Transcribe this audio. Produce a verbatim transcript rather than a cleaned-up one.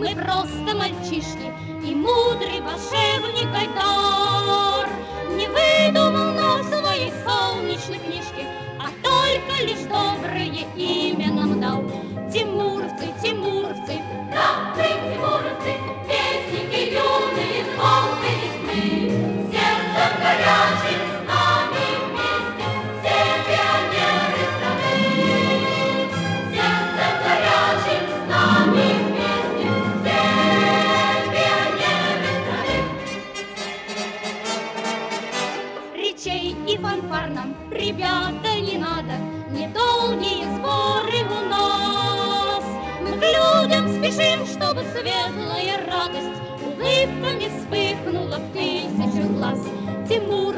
Мы просто мальчишки, и мудрый волшебник Гайдар не выдумал на своей солнечной книжке, а только лишь доброе имя нам дал. Тимуровцы, тимуровцы, да, вы тимуровцы, песенки юные, звонкой весны, сердцем горячим с нами вместе, все пионеры страны. Сердцем горячим с нами вместе, все пионеры страны. Речей и фанфар нам, ребята, не надо, недолгие сборы у нас. Мы к людям спешим, чтобы светлая радость улыбками вспыхнула в тысячу глаз. Тимур